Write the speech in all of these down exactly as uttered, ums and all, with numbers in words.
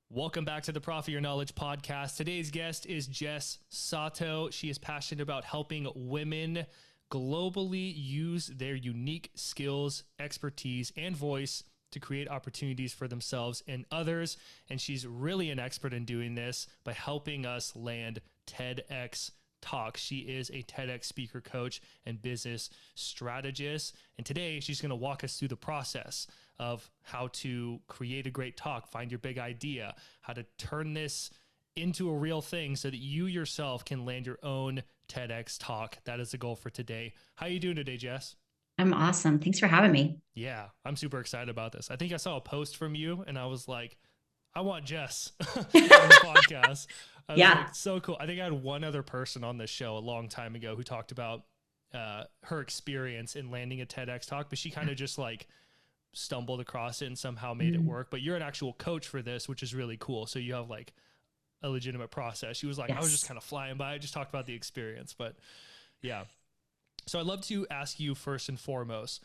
Welcome back to the Profit Your Knowledge podcast. Today's guest is Jess Sato. She is passionate about helping women globally use their unique skills, expertise, and voice to create opportunities for themselves and others. And she's really an expert in doing this by helping us land TEDx Talks. She is a TEDx speaker coach and business strategist. And today she's going to walk us through the process of how to create a great talk, find your big idea, how to turn this into a real thing so that you yourself can land your own TEDx talk. That is the goal for today. How are you doing today, Jess? I'm awesome. Thanks for having me. Yeah, I'm super excited about this. I think I saw a post from you and I was like, I want Jess on the podcast. I was Yeah. like, so cool. I think I had one other person on this show a long time ago who talked about uh, her experience in landing a TEDx talk, but she kind of just like stumbled across it and somehow made it Mm, work. But you're an actual coach for this, which is really cool. So you have like a legitimate process. She was like, I was just yes. kind of flying by. I just talked about the experience, but yeah. So I'd love to ask you first and foremost,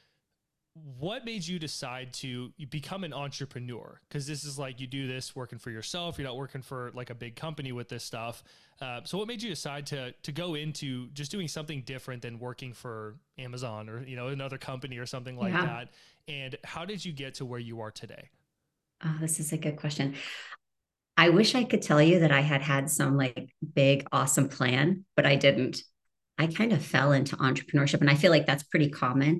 what made you decide to become an entrepreneur? Because this is like you do this working for yourself. You're not working for like a big company with this stuff. Uh, so what made you decide to to go into just doing something different than working for Amazon or you know another company or something like Yeah. that? And how did you get to where you are today? Oh, this is a good question. I wish I could tell you that I had had some like big, awesome plan, but I didn't. I kind of fell into entrepreneurship, and I feel like that's pretty common.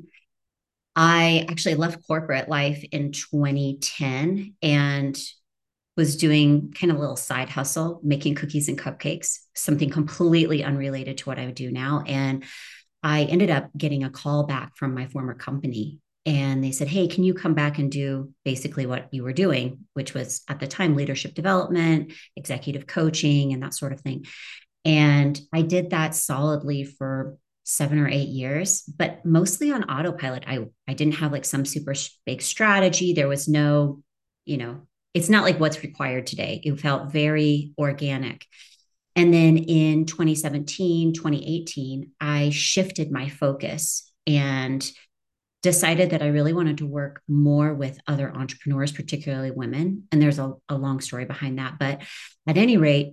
I actually left corporate life in twenty ten and was doing kind of a little side hustle, making cookies and cupcakes, something completely unrelated to what I would do now. And I ended up getting a call back from my former company. And they said, hey, can you come back and do basically what you were doing, which was at the time leadership development, executive coaching, and that sort of thing. And I did that solidly for seven or eight years, but mostly on autopilot. I, I didn't have like some super big strategy. There was no, you know, it's not like what's required today. It felt very organic. And then in twenty seventeen, twenty eighteen, I shifted my focus and decided that I really wanted to work more with other entrepreneurs, particularly women. And there's a, a long story behind that. But at any rate,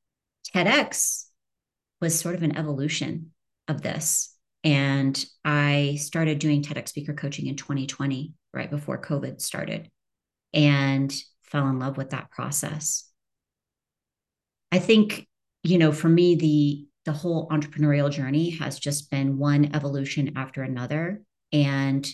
TEDx was sort of an evolution of this. And I started doing TEDx speaker coaching in twenty twenty, right before COVID started, and fell in love with that process. I think, you know, for me, the the whole entrepreneurial journey has just been one evolution after another. And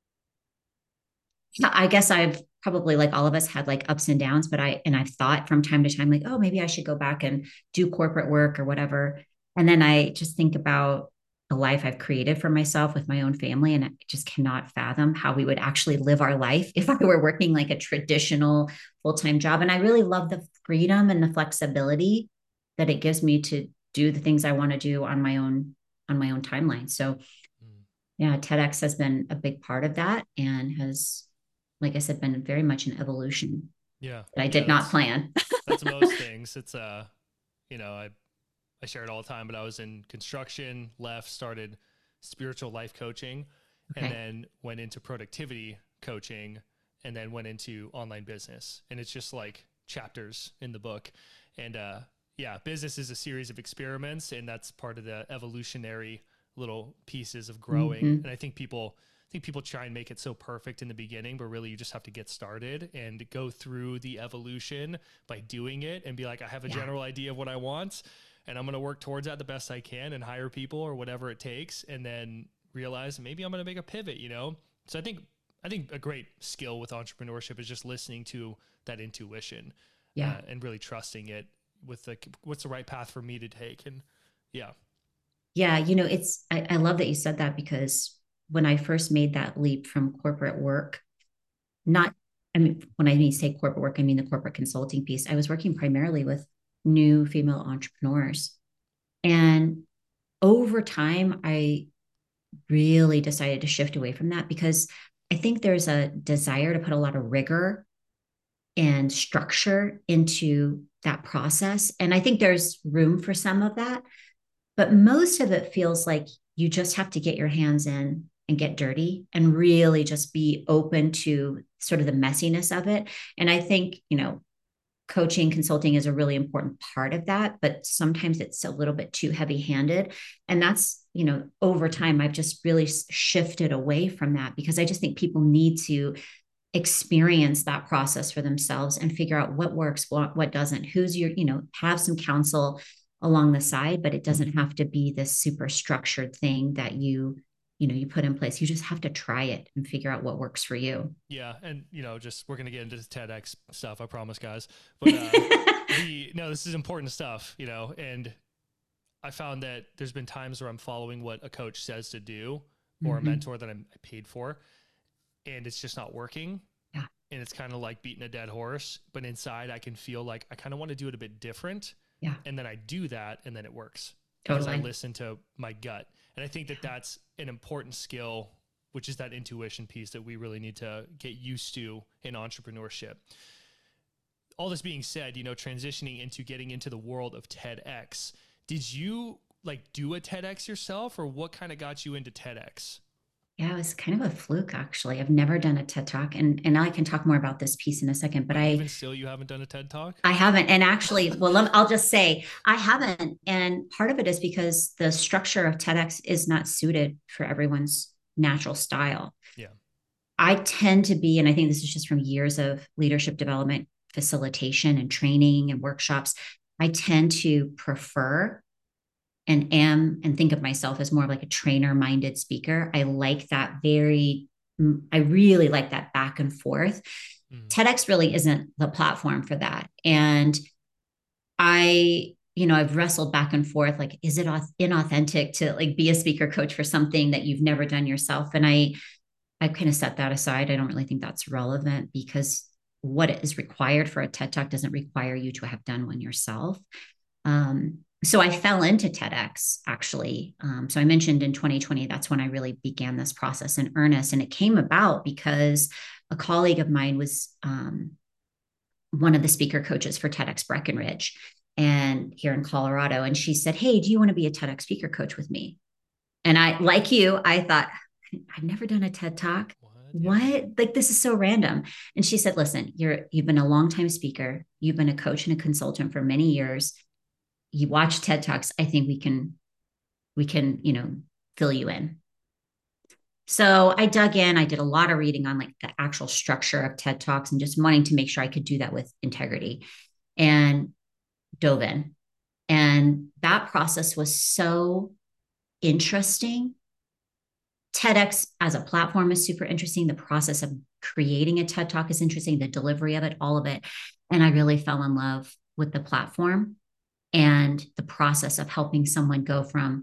I guess I've probably, like all of us, had like ups and downs, but I and I've thought from time to time, like, oh, maybe I should go back and do corporate work or whatever. And then I just think about the life I've created for myself with my own family, and I just cannot fathom how we would actually live our life if I were working like a traditional full-time job. And I really love the freedom and the flexibility that it gives me to do the things I want to do on my own on my own timeline. So Mm. yeah, TEDx has been a big part of that and has, like I said, been very much an evolution Yeah, that I yeah, did not that's plan. that's most things. It's uh, you know, I I share it all the time, but I was in construction, left, started spiritual life coaching, and Okay. then went into productivity coaching, and then went into online business. And it's just like chapters in the book. And uh, yeah, business is a series of experiments, and that's part of the evolutionary little pieces of growing. Mm-hmm. And I think people. I think people try and make it so perfect in the beginning, but really you just have to get started and go through the evolution by doing it and be like, I have a Yeah. general idea of what I want and I'm going to work towards that the best I can and hire people or whatever it takes. And then realize maybe I'm going to make a pivot, you know? So I think, I think a great skill with entrepreneurship is just listening to that intuition Yeah. uh, and really trusting it with the, what's the right path for me to take. And yeah. Yeah. You know, it's, I, I love that you said that because when I first made that leap from corporate work, not, I mean, when I mean say corporate work, I mean the corporate consulting piece, I was working primarily with new female entrepreneurs. And over time, I really decided to shift away from that because I think there's a desire to put a lot of rigor and structure into that process. And I think there's room for some of that, but most of it feels like you just have to get your hands in and get dirty and really just be open to sort of the messiness of it. And I think, you know, coaching, consulting is a really important part of that, but sometimes it's a little bit too heavy handed. And that's, you know, over time, I've just really shifted away from that because I just think people need to experience that process for themselves and figure out what works, what, what doesn't, who's your, you know, have some counsel along the side, but it doesn't have to be this super structured thing that you, you know, you put in place. You just have to try it and figure out what works for you. Yeah. And, you know, just, we're going to get into this TEDx stuff. I promise, guys. But, uh, the, no, this is important stuff, you know, and I found that there's been times where I'm following what a coach says to do or mm-hmm. a mentor that I'm paid for, and it's just not working. Yeah. And it's kind of like beating a dead horse, but inside I can feel like I kind of want to do it a bit different. Yeah. And then I do that and then it works totally. Because I listen to my gut. And I think that that's an important skill, which is that intuition piece that we really need to get used to in entrepreneurship. All this being said, you know, transitioning into getting into the world of TEDx, did you like do a TEDx yourself, or what kind of got you into TEDx? Yeah, it was kind of a fluke, actually. I've never done a TED Talk, and and I can talk more about this piece in a second. But Wait, I even still, you haven't done a TED Talk? I haven't, and actually, well, let, I'll just say I haven't, and part of it is because the structure of TEDx is not suited for everyone's natural style. Yeah, I tend to be, and I think this is just from years of leadership development, facilitation, and training and workshops. I tend to prefer and am and think of myself as more of like a trainer minded speaker. I like that very, I really like that back and forth. Mm. TEDx really isn't the platform for that. And I, you know, I've wrestled back and forth, like, is it inauthentic to like be a speaker coach for something that you've never done yourself? And I, I kind of set that aside. I don't really think that's relevant because what is required for a TED Talk doesn't require you to have done one yourself. Um, So I fell into TEDx, actually. Um, so I mentioned in twenty twenty, that's when I really began this process in earnest. And it came about because a colleague of mine was um, one of the speaker coaches for TEDx Breckenridge and here in Colorado. And she said, hey, do you want to be a TEDx speaker coach with me? And I, like you, I thought, I've never done a TED Talk. What? Yeah. Like, this is so random. And she said, listen, you're, you've been a longtime speaker. You've been a coach and a consultant for many years. You watch TED Talks, I think we can, we can, you know, fill you in. So I dug in, I did a lot of reading on like the actual structure of TED Talks and just wanting to make sure I could do that with integrity, and dove in. And that process was so interesting. TEDx as a platform is super interesting. The process of creating a TED Talk is interesting, the delivery of it, all of it. And I really fell in love with the platform and the process of helping someone go from,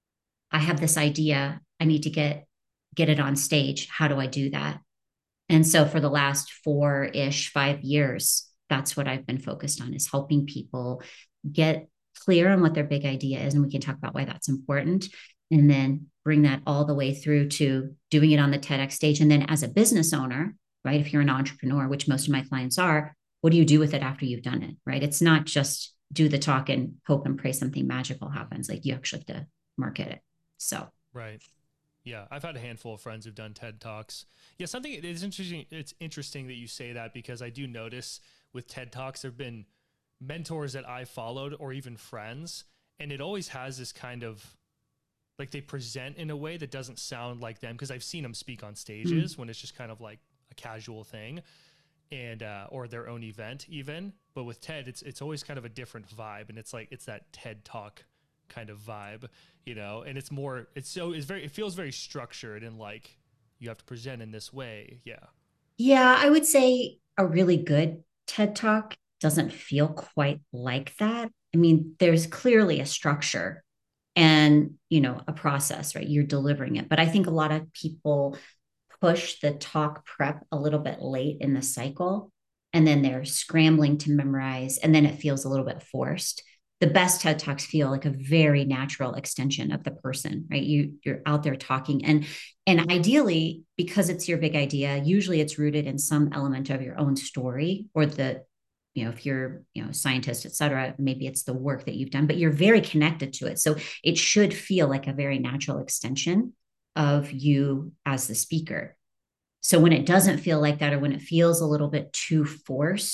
I have this idea, I need to get, get it on stage. How do I do that? And so for the last four-ish, five years, that's what I've been focused on, is helping people get clear on what their big idea is. And we can talk about why that's important. And then bring that all the way through to doing it on the TEDx stage. And then as a business owner, right, if you're an entrepreneur, which most of my clients are, what do you do with it after you've done it, right? It's not just do the talk and hope and pray something magical happens. Like, you actually have to market it. So, right. Yeah. I've had a handful of friends who've done TED Talks. Yeah. Something it is interesting. It's interesting that you say that, because I do notice with TED Talks, there've been mentors that I followed or even friends, and it always has this kind of, like, they present in a way that doesn't sound like them. Cause I've seen them speak on stages mm. when it's just kind of like a casual thing, and, uh, or their own event even. But with TED, it's, it's always kind of a different vibe. And it's like, it's that TED Talk kind of vibe, you know, and it's more, it's so, it's very, it feels very structured and like you have to present in this way. Yeah. Yeah. I would say a really good TED Talk doesn't feel quite like that. I mean, there's clearly a structure and, you know, a process, right? You're delivering it. But I think a lot of people push the talk prep a little bit late in the cycle, and then they're scrambling to memorize, and then it feels a little bit forced. The best TED Talks feel like a very natural extension of the person, right? You, you're out there talking, and, and ideally, because it's your big idea, usually it's rooted in some element of your own story, or the, you know, if you're, you know, a scientist, et cetera, maybe it's the work that you've done, but you're very connected to it. So it should feel like a very natural extension of you as the speaker. So when it doesn't feel like that, or when it feels a little bit too forced,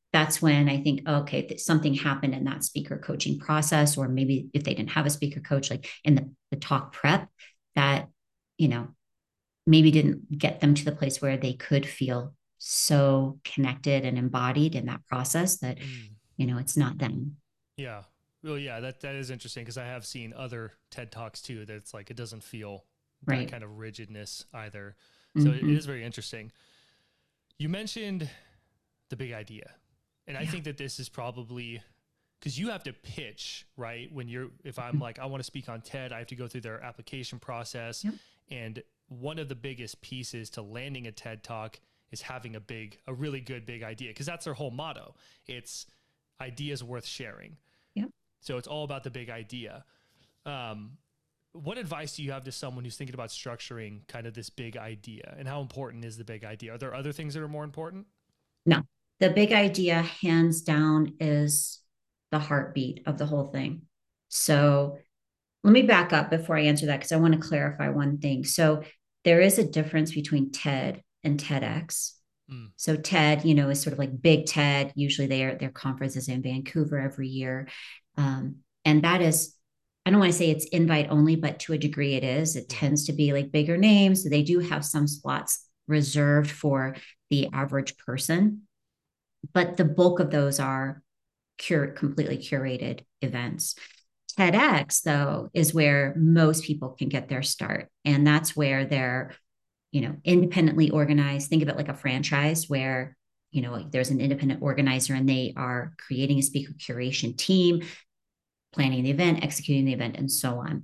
that's when I think, okay, that something happened in that speaker coaching process, or maybe if they didn't have a speaker coach, like in the, the talk prep, that, you know, maybe didn't get them to the place where they could feel so connected and embodied in that process that, Mm. you know, it's not them. Yeah. Well, yeah, that, that is interesting because I have seen other TED Talks too that it's like it doesn't feel that Right. kind of rigidness either. So it, it Mm-hmm. is very interesting. You mentioned the big idea. And I Yeah. think that this is probably because you have to pitch, right? When you're, if I'm like, I want to speak on TED, I have to go through their application process. Yep. And one of the biggest pieces to landing a TED Talk is having a big, a really good big idea, because that's their whole motto. It's ideas worth sharing. Yep. So it's all about the big idea. Um, what advice do you have to someone who's thinking about structuring kind of this big idea, and how important is the big idea? Are there other things that are more important? No, the big idea, hands down, is the heartbeat of the whole thing. So let me back up before I answer that, because I want to clarify one thing. So there is a difference between TED and TEDx. Mm. So TED, you know, is sort of like big TED. Usually their their conferences in Vancouver every year. Um, and that is, I don't want to say it's invite only, but to a degree it is. It Yeah. tends to be like bigger names. So they do have some slots reserved for the average person. But the bulk of those are cure, completely curated events. TEDx, though, is where most people can get their start. And that's where they're, you know, independently organized. Think of it like a franchise where, you know, there's an independent organizer and they are creating a speaker curation team, planning the event, executing the event, and so on.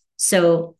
So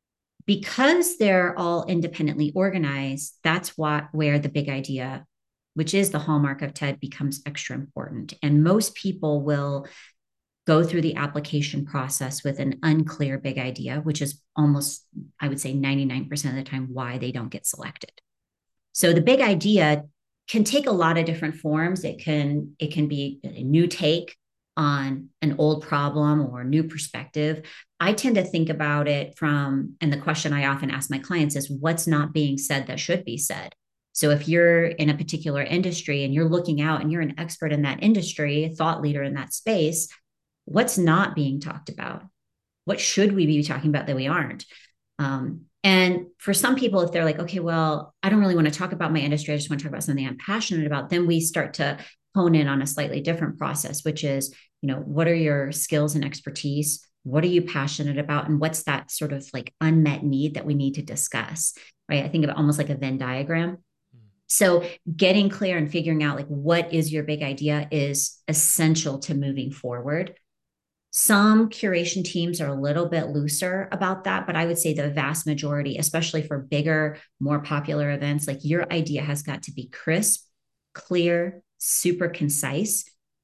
because they're all independently organized, that's what where the big idea, which is the hallmark of TED, becomes extra important. And most people will go through the application process with an unclear big idea, which is almost, I would say, ninety-nine percent of the time why they don't get selected. So the big idea can take a lot of different forms. It can it can be a new take on an old problem or a new perspective. I tend to think about it from, and the question I often ask my clients is, what's not being said that should be said? So if you're in a particular industry and you're looking out and you're an expert in that industry, a thought leader in that space, what's not being talked about? What should we be talking about that we aren't? Um, and for some people, if they're like, okay, well, I don't really want to talk about my industry, I just want to talk about something I'm passionate about, then we start to hone in on a slightly different process, which is, you know, what are your skills and expertise? What are you passionate about? And what's that sort of like unmet need that we need to discuss? Right. I think of it almost like a Venn diagram. So getting clear and figuring out like what is your big idea is essential to moving forward. Some curation teams are a little bit looser about that, but I would say the vast majority, especially for bigger, more popular events, like your idea has got to be crisp, clear, super concise,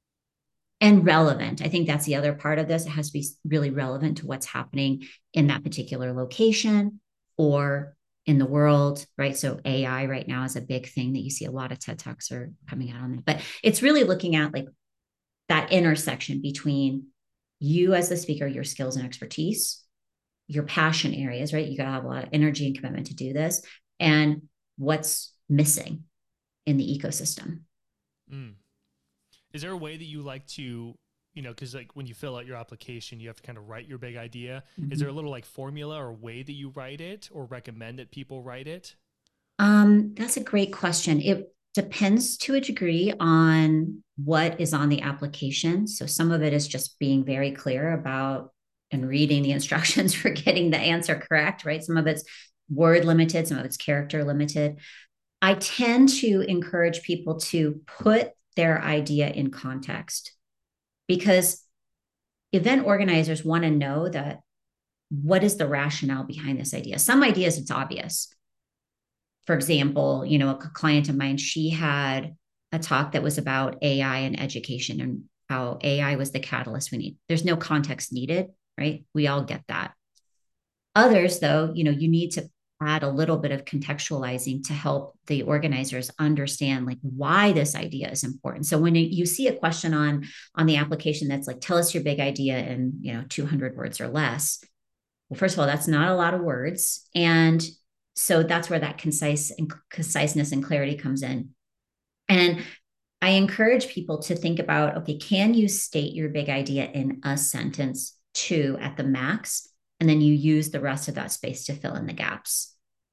and relevant. I think that's the other part of this. It has to be really relevant to what's happening in that particular location or in the world, right? So A I right now is a big thing that you see a lot of TED Talks are coming out on that. But it's really looking at like that intersection between you as the speaker, your skills and expertise, your passion areas, right? You got to have a lot of energy and commitment to do this, and what's missing in the ecosystem. Mm. Is there a way that you like to, you know, because like when you fill out your application, you have to kind of write your big idea. Mm-hmm. Is there a little like formula or way that you write it or recommend that people write it? Um, that's a great question. It depends to a degree on what is on the application. So some of it is just being very clear about and reading the instructions for getting the answer correct, right? Some of it's word limited, some of it's character limited. I tend to encourage people to put their idea in context, because event organizers want to know that what is the rationale behind this idea. Some ideas, it's obvious. For example, you know, a client of mine, she had a talk that was about A I and education and how A I was the catalyst we need. There's no context needed, right? We all get that. Others, though, you know, you need to add a little bit of contextualizing to help the organizers understand like why this idea is important. So when you see a question on on the application that's like, tell us your big idea in, you know, two hundred words or less. Well, first of all, that's not a lot of words. And so that's where that concise and conciseness and clarity comes in. And I encourage people to think about, okay, can you state your big idea in a sentence, two at the max, and then you use the rest of that space to fill in the gaps.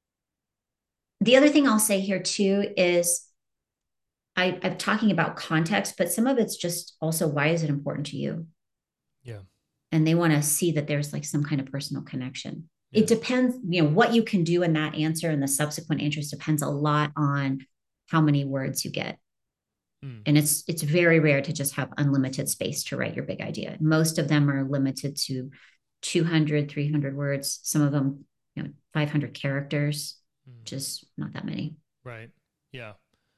The other thing I'll say here too is I, I'm talking about context, but some of it's just also, why is it important to you? Yeah. And they want to see that there's like some kind of personal connection. Yeah. It depends, you know, what you can do in that answer and the subsequent answers depends a lot on how many words you get. Mm. And it's it's very rare to just have unlimited space to write your big idea. Most of them are limited to two hundred, three hundred words. Some of them, you know, five hundred characters, mm. just not that many. Right. Yeah.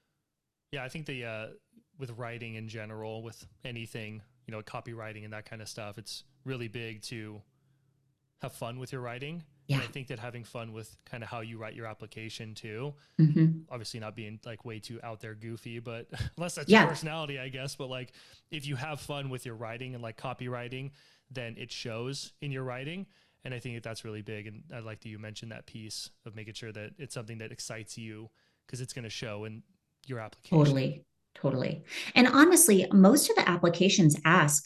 Yeah. I think the, uh, with writing in general, with anything, you know, copywriting and that kind of stuff, it's really big to have fun with your writing. Yeah. And I think that having fun with kind of how you write your application too, mm-hmm. obviously not being like way too out there goofy, but unless that's yeah. your personality, I guess. But like, if you have fun with your writing and like copywriting, then it shows in your writing. And I think that that's really big. And I'd like that you mentioned that piece of making sure that it's something that excites you, because it's going to show in your application. Totally. Totally. And honestly, most of the applications ask,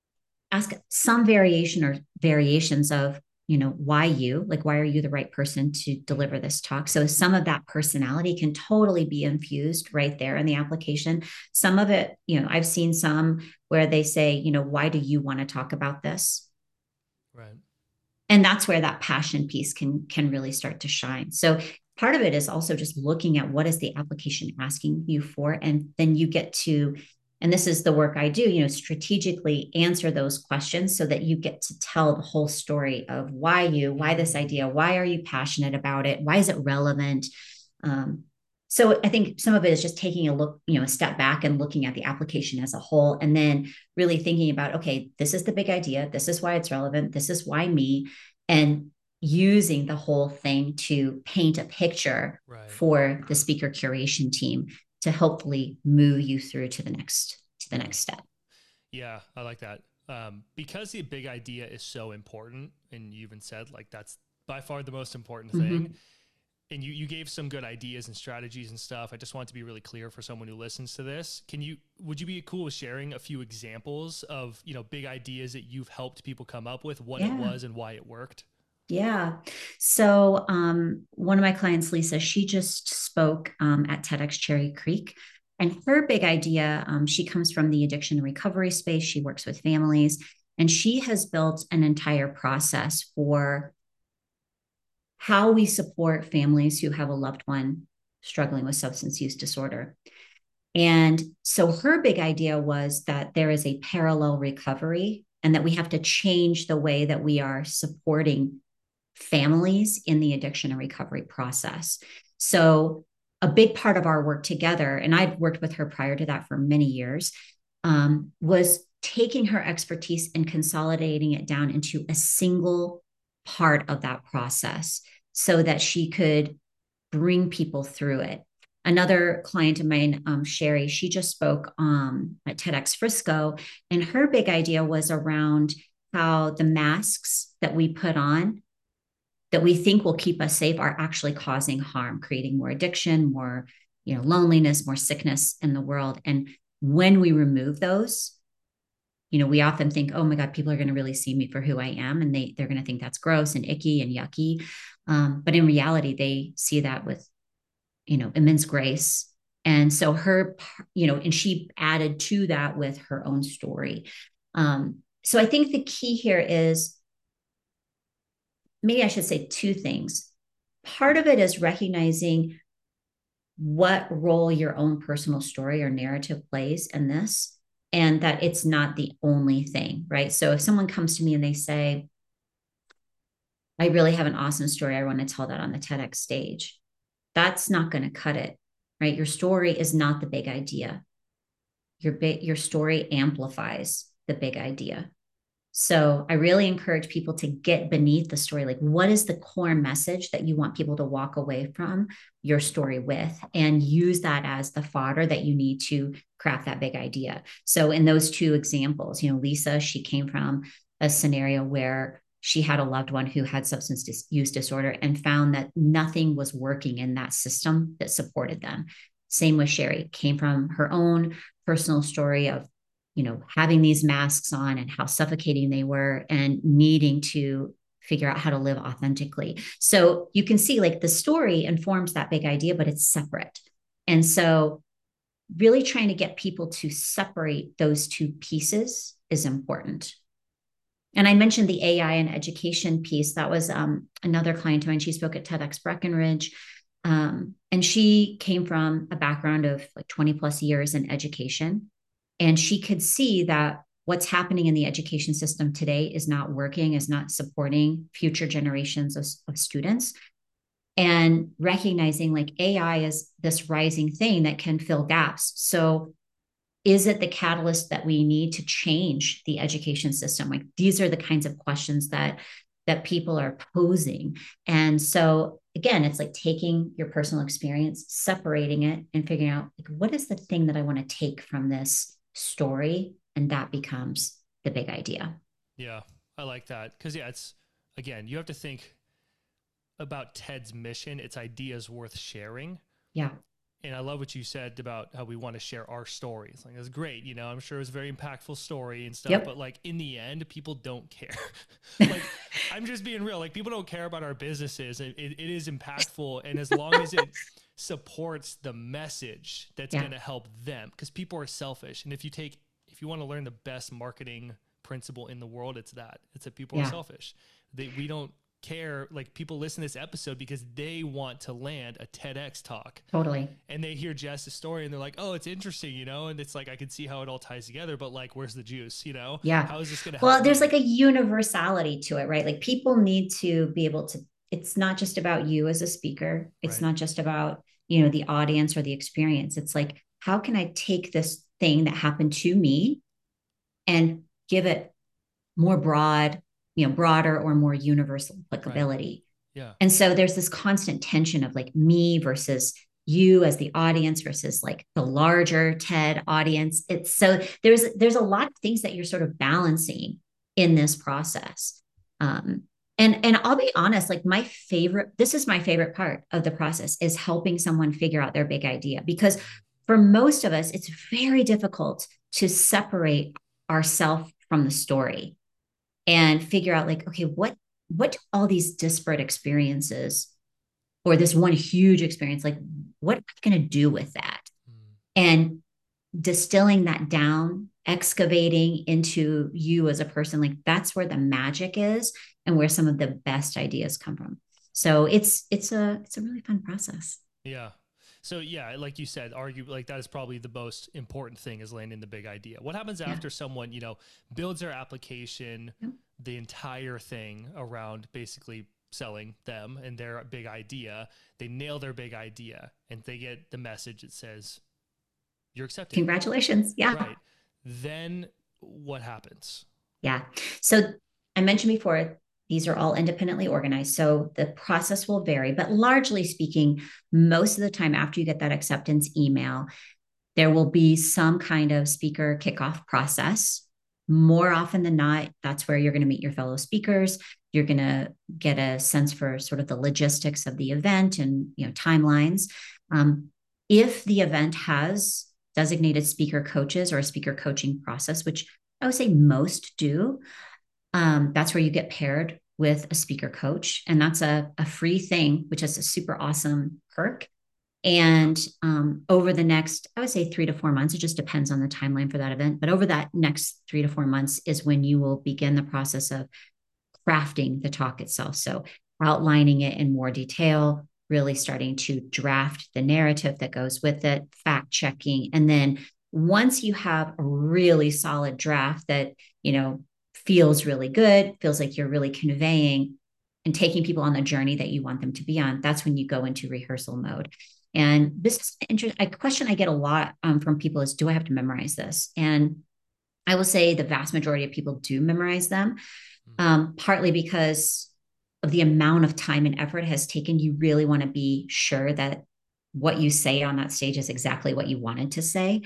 ask some variation or variations of, you know, why you, like, why are you the right person to deliver this talk? So some of that personality can totally be infused right there in the application. Some of it, you know, I've seen some where they say, you know, why do you want to talk about this? Right. And that's where that passion piece can, can really start to shine. So part of it is also just looking at what is the application asking you for, and then you get to, and this is the work I do, you know, strategically answer those questions so that you get to tell the whole story of why you, why this idea, why are you passionate about it? Why is it relevant? Um, so I think some of it is just taking a look, you know, a step back and looking at the application as a whole, and then really thinking about, okay, this is the big idea. This is why it's relevant. This is why me, and using the whole thing to paint a picture right. for the speaker curation team to hopefully move you through to the next, to the next step. Yeah, I like that. Um, because the big idea is so important, and you even said like, that's by far the most important thing. Mm-hmm. And you, you gave some good ideas and strategies and stuff. I just want to be really clear for someone who listens to this. Can you, would you be cool with sharing a few examples of, you know, big ideas that you've helped people come up with, what yeah. it was and why it worked? Yeah. So um, one of my clients, Lisa, she just spoke um, at TEDx Cherry Creek. And her big idea, um, she comes from the addiction and recovery space. She works with families, and she has built an entire process for how we support families who have a loved one struggling with substance use disorder. And so her big idea was that there is a parallel recovery, and that we have to change the way that we are supporting families in the addiction and recovery process. So a big part of our work together, and I'd worked with her prior to that for many years, um, was taking her expertise and consolidating it down into a single part of that process so that she could bring people through it. Another client of mine, um, Sherry, she just spoke um, at TEDx Frisco, and her big idea was around how the masks that we put on that we think will keep us safe are actually causing harm, creating more addiction, more, you know, loneliness, more sickness in the world. And when we remove those, you know, we often think, oh my God, people are going to really see me for who I am. And they, they're going to think that's gross and icky and yucky. Um, but in reality, they see that with, you know, immense grace. And so her, you know, and she added to that with her own story. Um, so I think the key here is, maybe I should say two things. Part of it is recognizing what role your own personal story or narrative plays in this, and that it's not the only thing, right? So if someone comes to me and they say, I really have an awesome story, I want to tell that on the TEDx stage, that's not going to cut it, right? Your story is not the big idea. Your big, your story amplifies the big idea. So I really encourage people to get beneath the story. Like, what is the core message that you want people to walk away from your story with, and use that as the fodder that you need to craft that big idea. So in those two examples, you know, Lisa, she came from a scenario where she had a loved one who had substance dis- use disorder and found that nothing was working in that system that supported them. Same with Sherry, came from her own personal story of, you know, having these masks on and how suffocating they were and needing to figure out how to live authentically. So you can see like the story informs that big idea, but it's separate. And so really trying to get people to separate those two pieces is important. And I mentioned the A I and education piece. That was um, another client of mine. She spoke at TEDx Breckenridge. Um, and she came from a background of like twenty plus years in education. And she could see that what's happening in the education system today is not working, is not supporting future generations of, of students. And recognizing like A I is this rising thing that can fill gaps. So is it the catalyst that we need to change the education system? Like these are the kinds of questions that that people are posing. And so again, it's like taking your personal experience, separating it and figuring out like what is the thing that I want to take from this story, and that becomes the big idea. Yeah, I like that. Because yeah, it's again, you have to think about TED's mission. It's ideas worth sharing. Yeah. And I love what you said about how we want to share our stories. Like, that's great. You know, I'm sure it was a very impactful story and stuff, yep. But like in the end, people don't care. Like, I'm just being real. Like, people don't care about our businesses. It, it, it is impactful. And as long as it supports the message that's yeah. going to help them, because people are selfish. And if you take, if you want to learn the best marketing principle in the world, it's that. It's that people yeah. are selfish. They, we don't care, like people listen to this episode because they want to land a TEDx talk. Totally. And they hear Jess's story and they're like, oh, it's interesting, you know? And it's like, I can see how it all ties together, but like, where's the juice, you know? Yeah. How is this going to help? Well, there's me? like a universality to it, right? Like people need to be able to, it's not just about you as a speaker. It's right. not just about, you know, the audience or the experience. It's like, how can I take this thing that happened to me and give it more broad, you know, broader or more universal applicability. Right. Yeah. And so there's this constant tension of like me versus you as the audience versus like the larger TED audience. It's so there's, there's a lot of things that you're sort of balancing in this process. Um, and, and I'll be honest, like my favorite, this is my favorite part of the process is helping someone figure out their big idea, because for most of us, it's very difficult to separate ourselves from the story and figure out like, okay, what, what do all these disparate experiences or this one huge experience, like what am I going to do with that? Mm. And distilling that down, excavating into you as a person, like that's where the magic is and where some of the best ideas come from. So it's, it's a, it's a really fun process. Yeah. So yeah, like you said, argue like that is probably the most important thing is landing the big idea. What happens yeah. after someone, you know, builds their application, yeah. the entire thing around basically selling them and their big idea, they nail their big idea and they get the message that says, you're accepted. Congratulations. Yeah. Right. Then what happens? Yeah. So I mentioned before, these are all independently organized. So the process will vary, but largely speaking, most of the time after you get that acceptance email, there will be some kind of speaker kickoff process. More often than not, that's where you're going to meet your fellow speakers. You're going to get a sense for sort of the logistics of the event and, you know, timelines. Um, if the event has designated speaker coaches or a speaker coaching process, which I would say most do, um, that's where you get paired with a speaker coach. And that's a, a free thing, which is a super awesome perk. And um, over the next, I would say three to four months, it just depends on the timeline for that event. But over that next three to four months is when you will begin the process of crafting the talk itself. So outlining it in more detail, really starting to draft the narrative that goes with it, fact checking. And then once you have a really solid draft that, you know, feels really good, feels like you're really conveying and taking people on the journey that you want them to be on, that's when you go into rehearsal mode. And this is an interesting, a question I get a lot um, from people is, do I have to memorize this? And I will say the vast majority of people do memorize them, um, partly because of the amount of time and effort it has taken. You really want to be sure that what you say on that stage is exactly what you wanted to say.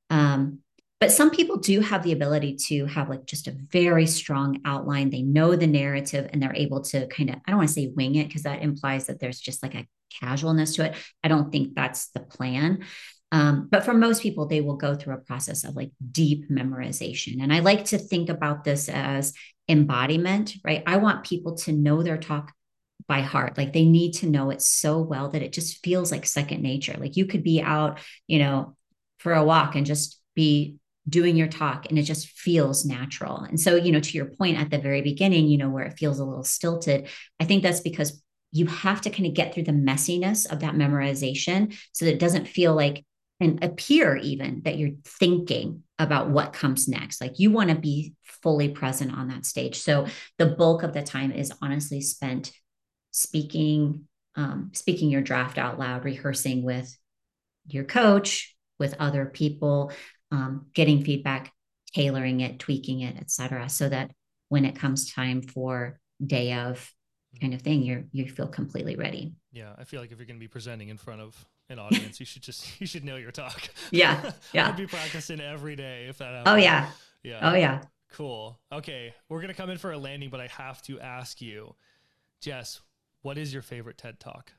Um, But some people do have the ability to have like just a very strong outline. They know the narrative and they're able to kind of, I don't want to say wing it because that implies that there's just like a casualness to it. I don't think that's the plan. Um, but for most people, they will go through a process of like deep memorization. And I like to think about this as embodiment, right? I want people to know their talk by heart. Like they need to know it so well that it just feels like second nature. Like you could be out, you know, for a walk and just be doing your talk and it just feels natural. And so, you know, to your point at the very beginning, you know, where it feels a little stilted, I think that's because you have to kind of get through the messiness of that memorization so that it doesn't feel like and appear even that you're thinking about what comes next. Like you want to be fully present on that stage. So the bulk of the time is honestly spent speaking, um, speaking your draft out loud, rehearsing with your coach, with other people, um, getting feedback, tailoring it, tweaking it, et cetera, so that when it comes time for day of kind of thing, you're you feel completely ready. Yeah, I feel like if you're going to be presenting in front of an audience, you should just you should know your talk. Yeah, I'd yeah. be practicing every day if that Oh happened. yeah, Yeah, oh yeah. cool. Okay, we're gonna come in for a landing, but I have to ask you, Jess, what is your favorite TED Talk?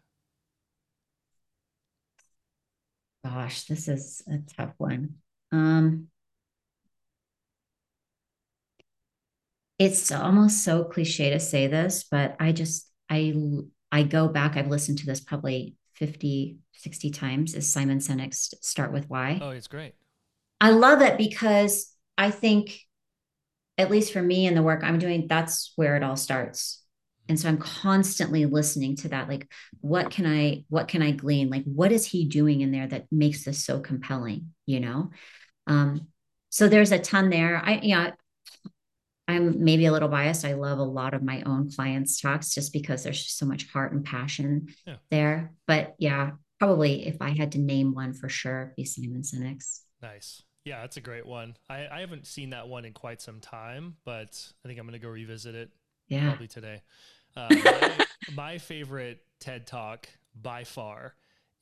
Gosh, this is a tough one. Um, it's almost so cliche to say this, but I just I I go back, I've listened to this probably fifty, sixty times, is Simon Sinek's Start With Why. Oh, it's great. I love it because I think, at least for me and the work I'm doing, that's where it all starts. And so I'm constantly listening to that. Like, what can I, what can I glean? Like, what is he doing in there that makes this so compelling? You know? Um, so there's a ton there. I, you know, I'm maybe a little biased. I love a lot of my own clients' talks just because there's just so much heart and passion Yeah. there. But yeah, probably if I had to name one for sure, it'd be Simon Sinek's. Nice. Yeah, that's a great one. I, I haven't seen that one in quite some time, but I think I'm going to go revisit it Yeah. probably today. Uh, my, my favorite TED Talk by far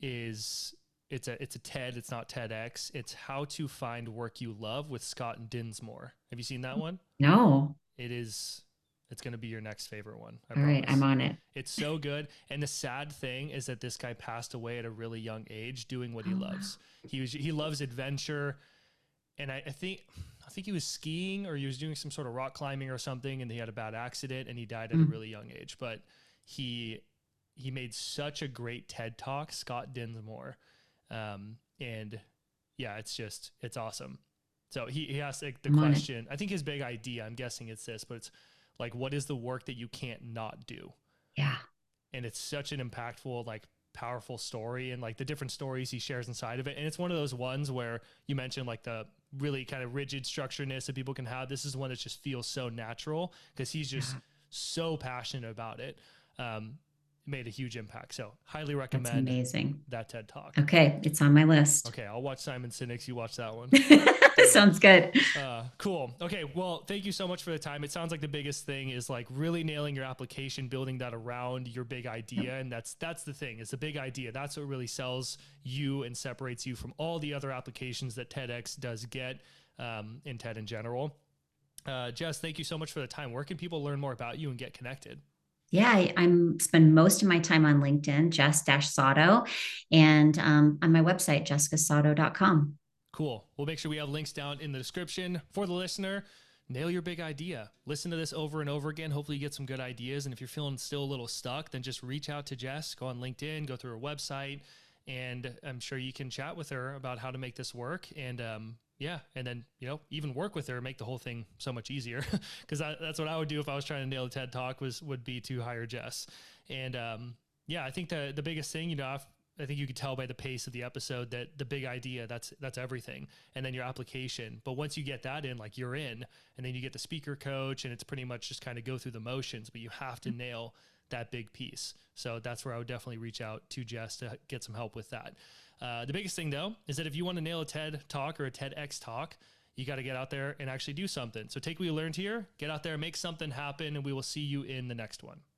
is it's a it's a TED. It's not TEDx. It's How to Find Work You Love with Scott Dinsmore. Have you seen that one? No. It is. It's going to be your next favorite one. I All right, promise. I'm on it. It's so good. And the sad thing is that this guy passed away at a really young age doing what he Oh, loves. He was he loves adventure. And I, I think I think he was skiing or he was doing some sort of rock climbing or something, and he had a bad accident and he died at mm. a really young age. But he he made such a great TED Talk, Scott Dinsmore. Um, and yeah, it's just it's awesome. So he, he asked like the I'm on it. question, I think his big idea, I'm guessing it's this, but it's like, what is the work that you can't not do? Yeah. And it's such an impactful, like powerful story and like the different stories he shares inside of it. And it's one of those ones where you mentioned like the really kind of rigid structuredness that people can have. This is one that just feels so natural because he's just Yeah. so passionate about it. Um, made a huge impact. So highly That's recommend amazing. that TED Talk. Okay, it's on my list. Okay, I'll watch Simon Sinek's. You watch that one. Sounds good. Uh, cool. Okay. Well, thank you so much for the time. It sounds like the biggest thing is like really nailing your application, building that around your big idea. And that's, that's the thing. It's a big idea. That's what really sells you and separates you from all the other applications that TEDx does get, um, in TED in general. Uh, Jess, thank you so much for the time. Where can people learn more about you and get connected? Yeah, I, I'm spend most of my time on LinkedIn, Jess Sato, and um, on my website, jessica sato dot com. Cool. We'll make sure we have links down in the description for the listener. Nail your big idea. Listen to this over and over again. Hopefully you get some good ideas. And if you're feeling still a little stuck, then just reach out to Jess, go on LinkedIn, go through her website, and I'm sure you can chat with her about how to make this work. And, um, yeah. And then, you know, even work with her, make the whole thing so much easier. Cause that, that's what I would do if I was trying to nail a TED Talk was, would be to hire Jess. And, um, yeah, I think the, the biggest thing, you know, I've, I think you could tell by the pace of the episode that the big idea, that's, that's everything. And then your application. But once you get that in, like you're in, and then you get the speaker coach and it's pretty much just kind of go through the motions, but you have to nail that big piece. So that's where I would definitely reach out to Jess to get some help with that. Uh, the biggest thing though, is that if you want to nail a TED Talk or a TEDx talk, you got to get out there and actually do something. So take what you learned here, get out there, make something happen, and we will see you in the next one.